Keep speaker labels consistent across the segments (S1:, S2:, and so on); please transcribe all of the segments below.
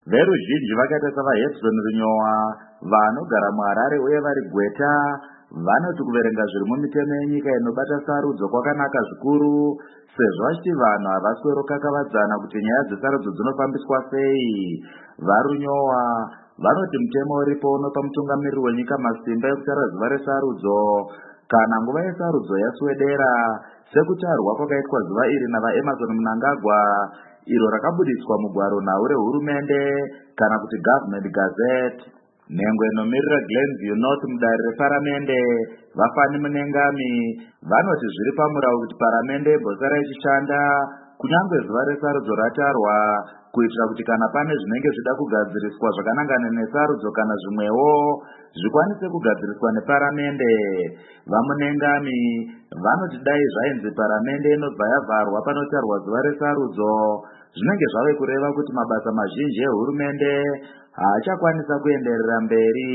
S1: Veruzhinji vakaita savaHedson Runyowa vanogara muHarare uye vari Gweta vanoti kuverenga zviri mumitemo yenyika inobata sarudzo kwakanaka zvikuru, sezvo vachiti vanhu havaswero kakavadzana kuti nyaya dzesarudzo dzinofambiswa sei. VaRunyowa vanoti mutemo uripo unopa mutungamiriri wenyika masimba ekutara zuva resarudzo kana nguva yesarudzo yaswedera, sekutarwa kwakaitwa zuva iri navaEmmerson Mnangagwa, iro rakabudiswa mugwaro nhau rehurumende kana kuti Government Gazette. Nhengo inomirira Glenview North mudare reparamende Vafani Munengami vanoti zviri pamurau kuti paramende imbosara ichishanda kunyange zuva resarudzo ratarwa, kuitira kuti kana pane zvinenge zvida kugadziriswa zvakanangana nesarudzo kana zvimwewo zvikwanise kugadziriswa neparamende. VaMunengami vanoti dai zvainzi paramende inobva yavharwa panotarwa zuva resarudzo, zvinenge zvave kureva kuti mabasa mazhinji ehurumende haachakwanisa kuenderera mberi.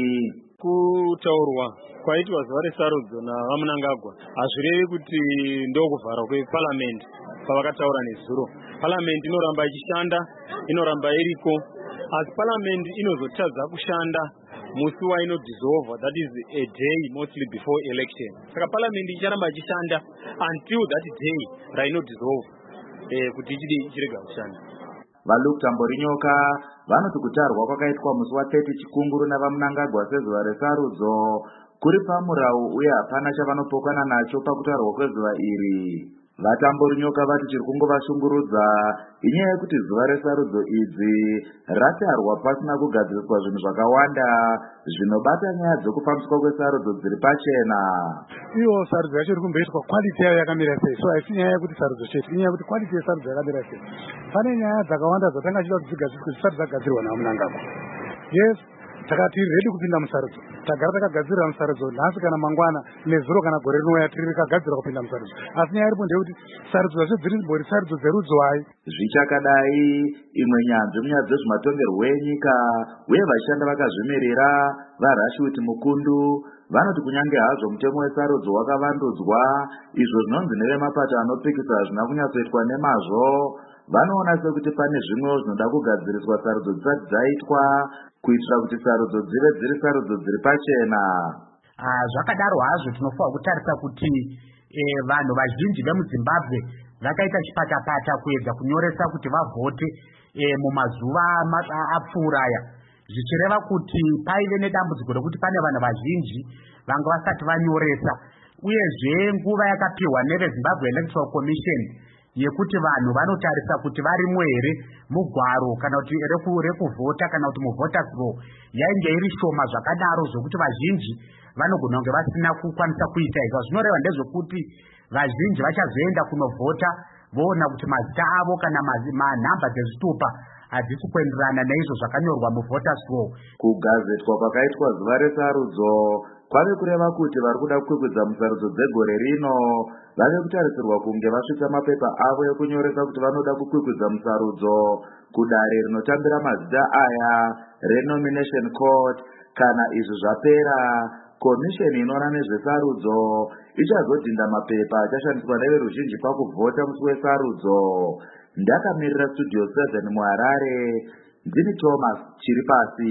S2: Kutaurwa kwaitwa zuva resarudzo navaMunangagwa hazvirevi kuti ndokuvharwa kweparamende pavakataura nezuro. Paramende inoramba ichishanda, inoramba iriko, asi paramende inozotadza kushanda musi wainodissolve, that is a day mostly before election. Saka paramende icharamba ichishanda until that day rainodissolve kuti ichirega kushanda.
S1: VaLuke Tamborinyoka vanoti kutarwa kwakaitwa musi wa30 Chikunguru navaMunangagwa sezuva resarudzo kuri pamurau uye hapana chavanopokana nacho pakutarwa kwezuva iri. VaTamborinyoka vati chiri kungovashungurudza inyaya yekuti zuva resarudzo idzi ratarwa pasina kugadziriswa zvinhu zvakawanda zvinobata nyaya dzokufambiswa kwesarudzo dziri pachena.
S3: Iyo sarudzo yacho iri kumboitwa quality yayo yakamira sei, so haisi nyaya yekuti sarudzo chete, inyaya yekuti quality yesarudzo yakamira sei. Pane nyaya dzakawanda dzatanga chida kuti dzigadziriswe dzisati dzagadzirwa naMunangagwa. Yes, takati ready kupinda musarudzo, tagara takagadzirira musarudzo nhasi kana mangwana nezuro kana gore rinouya tiri kagadzirwa kupinda musarudzo, asi nyaya iripo ndeyekuti sarudzo dzacho dziri dzimbori sarudzo dzerudzo hai.
S1: Zvichakadai, imwe nyanzvi munyaya dzezvematongerwo enyika uye vachishanda vakazvimirira vaRashid Mukundu vanoti kunyange hazvo mutemo wesarudzo wakavandudzwa, izvo zvinonzi nevemapato anopikisa hazvina kunyatsoitwa nemazvo, vanoona sekuti pane zvimwewo zvinoda kugadziriswa sarudzo dzisati dzaitwa kuitira kuti sarudzo dzive dziri sarudzo dziri pachena.
S4: Zvakadaro hazvo tinofanira kutarisa kuti vanhu vazhinji vemuZimbabwe vakaita chipatapata kuedza kunyoresa kuti vavhote mumazuva apfuura aya, zvichireva kuti paive nedambudziko rekuti pane vanhu vazhinji vanga vasati vanyoresa, uyezve nguva yakapihwa neveZimbabwe Electoral Commission yekuti vanhu vanotarisa kuti varimo here mugwaro kana kuti rekuvhota kana kuti muvoters roll yainge iri shoma zvakadaro zvokuti vazhinji vanogona kunge vasina kukwanisa kuita izvo. Zvinoreva ndezvekuti vazhinji vachazoenda kunovhota voona kuti mazita avo kana manhamba dzezvitupa hadzisi kuenderana neizvo zvakanyorwa muvoters roll.
S1: Kugazetwa kwakaitwa zuva resarudzo kwave kureva kuti vari kuda kukwikwidza musarudzo dzegore rino vave kutarisirwa kunge vasvitsa mapepa avo ekunyoresa kuti vanoda kukwikwidza musarudzo kudare rinotambira mazita aya renomination court. Kana izvi zvapera, komisheni inoona nezvesarudzo ichazodhinda mapepa achashandiswa neveruzhinji pakuvhota musi wesarudzo. Ndakamirira Studio 7 muHarare, ndini Thomas Chiripasi.